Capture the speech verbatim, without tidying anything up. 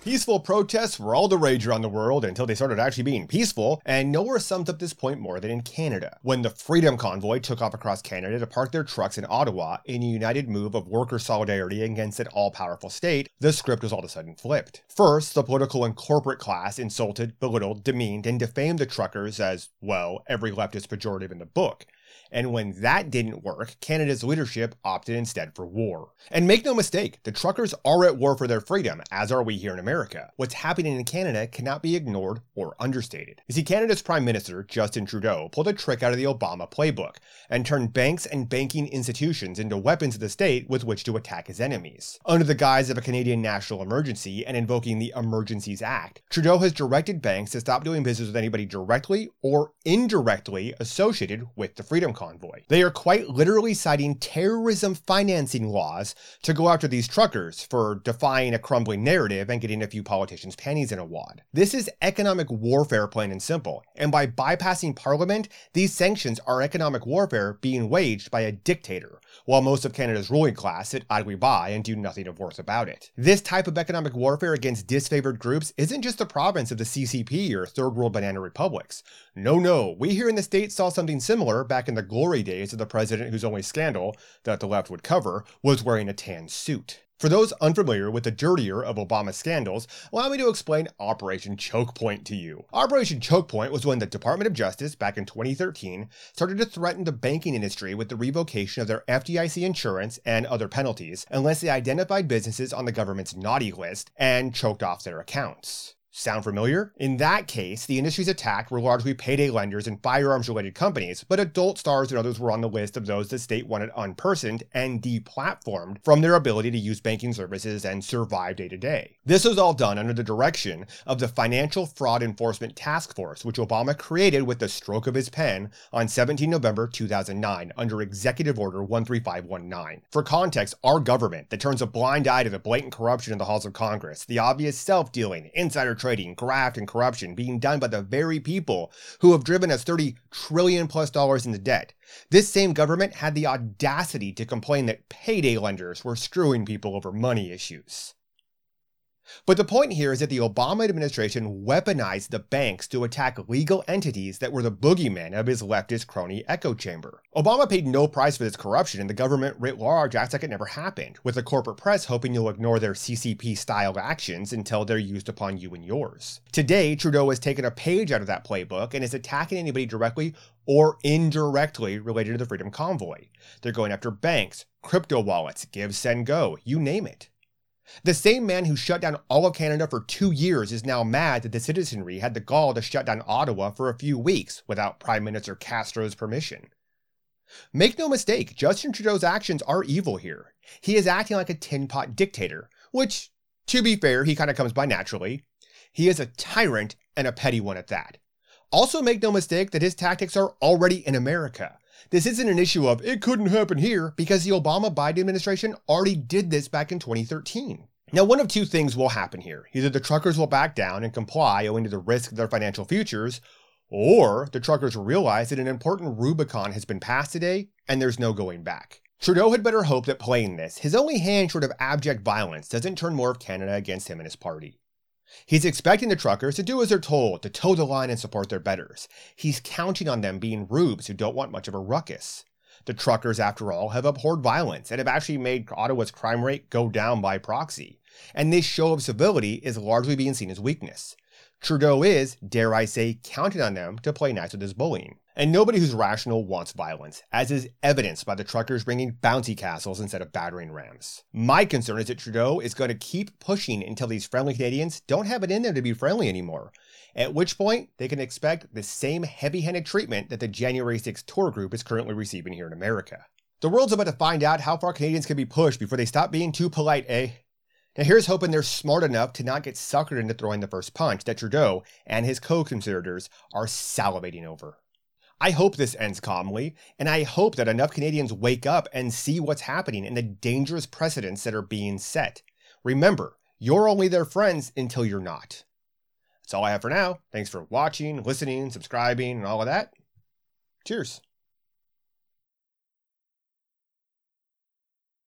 Peaceful protests were all the rage around the world until they started actually being peaceful, and nowhere sums up this point more than in Canada, when the Freedom Convoy took off across Canada to park their trucks in Ottawa in a united move of worker solidarity against an all-powerful state. The script was all of a sudden flipped. First, the political and corporate class insulted, belittled, demeaned, and defamed the truckers as, well, every leftist pejorative in the book. And when that didn't work, Canada's leadership opted instead for war. And make no mistake, the truckers are at war for their freedom, as are we here in America. What's happening in Canada cannot be ignored or understated. You see, Canada's Prime Minister, Justin Trudeau, pulled a trick out of the Obama playbook and turned banks and banking institutions into weapons of the state with which to attack his enemies. Under the guise of a Canadian national emergency and invoking the Emergencies Act, Trudeau has directed banks to stop doing business with anybody directly or indirectly associated with the Freedom Convoy. They are quite literally citing terrorism financing laws to go after these truckers for defying a crumbling narrative and getting a few politicians' panties in a wad. This is economic warfare, plain and simple, and by bypassing Parliament, these sanctions are economic warfare being waged by a dictator, while most of Canada's ruling class sit idly by and do nothing of worth about it. This type of economic warfare against disfavored groups isn't just the province of the C C P or third world banana republics. No, no, we here in the States saw something similar back in the glory days of the president whose only scandal, that the left would cover, was wearing a tan suit. For those unfamiliar with the dirtier of Obama's scandals, allow me to explain Operation Choke Point to you. Operation Choke Point was when the Department of Justice, back in twenty thirteen, started to threaten the banking industry with the revocation of their F D I C insurance and other penalties unless they identified businesses on the government's naughty list and choked off their accounts. Sound familiar? In that case, the industries attacked were largely payday lenders and firearms-related companies, but adult stars and others were on the list of those the state wanted unpersoned and deplatformed from their ability to use banking services and survive day to day. This was all done under the direction of the Financial Fraud Enforcement Task Force, which Obama created with the stroke of his pen on the seventeenth of November two thousand nine under Executive Order one three five one nine. For context, our government that turns a blind eye to the blatant corruption in the halls of Congress, the obvious self-dealing, insider trading, graft, and corruption being done by the very people who have driven us thirty trillion plus dollars into debt. This same government had the audacity to complain that payday lenders were screwing people over money issues. But the point here is that the Obama administration weaponized the banks to attack legal entities that were the boogeymen of his leftist crony echo chamber. Obama paid no price for this corruption, and the government writ large acts like it never happened, with the corporate press hoping you'll ignore their C C P-style actions until they're used upon you and yours. Today, Trudeau has taken a page out of that playbook and is attacking anybody directly or indirectly related to the Freedom Convoy. They're going after banks, crypto wallets, give, send, go, you name it. The same man who shut down all of Canada for two years is now mad that the citizenry had the gall to shut down Ottawa for a few weeks without Prime Minister Castro's permission. Make no mistake, Justin Trudeau's actions are evil here. He is acting like a tin pot dictator, which, to be fair, he kind of comes by naturally. He is a tyrant and a petty one at that. Also make no mistake that his tactics are already in America. This isn't an issue of, it couldn't happen here, because the Obama-Biden administration already did this back in twenty thirteen. Now, one of two things will happen here. Either the truckers will back down and comply owing to the risk of their financial futures, or the truckers will realize that an important Rubicon has been passed today, and there's no going back. Trudeau had better hope that playing this, his only hand short of abject violence, doesn't turn more of Canada against him and his party. He's expecting the truckers to do as they're told, to toe the line and support their betters. He's counting on them being rubes who don't want much of a ruckus. The truckers, after all, have abhorred violence and have actually made Ottawa's crime rate go down by proxy. And this show of civility is largely being seen as weakness. Trudeau is, dare I say, counting on them to play nice with his bullying. And nobody who's rational wants violence, as is evidenced by the truckers bringing bouncy castles instead of battering rams. My concern is that Trudeau is going to keep pushing until these friendly Canadians don't have it in them to be friendly anymore, at which point they can expect the same heavy-handed treatment that the January sixth tour group is currently receiving here in America. The world's about to find out how far Canadians can be pushed before they stop being too polite, eh? Now here's hoping they're smart enough to not get suckered into throwing the first punch that Trudeau and his co-conspirators are salivating over. I hope this ends calmly, and I hope that enough Canadians wake up and see what's happening and the dangerous precedents that are being set. Remember, you're only their friends until you're not. That's all I have for now. Thanks for watching, listening, subscribing, and all of that. Cheers.